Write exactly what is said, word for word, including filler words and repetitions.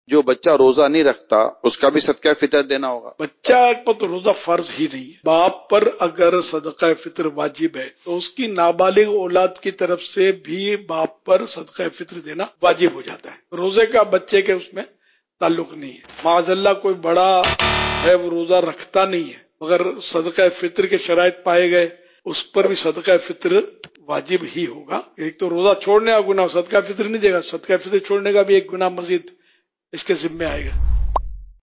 जो बच्चा रोजा नहीं रखता उसका भी सदका फितर देना होगा? बच्चा पर तो रोजा फर्ज ही नहीं है। बाप पर अगर सदका फितर वाजिब है तो उसकी नाबालिग औलाद की तरफ से भी बाप पर सदका फितर देना वाजिब हो जाता है। रोजे का बच्चे के उसमें ताल्लुक नहीं है। माज़अल्लाह कोई बड़ा है वो रोजा रखता नहीं है मगर सदका फितर के शराइत पाए गए, उस पर भी सदका फितर वाजिब ही होगा। एक तो रोजा छोड़ने का गुनाह, सदका फितर नहीं देगा, सदका फितर छोड़ने का भी एक गुनाह मजीद इसके जिम्मे आएगा।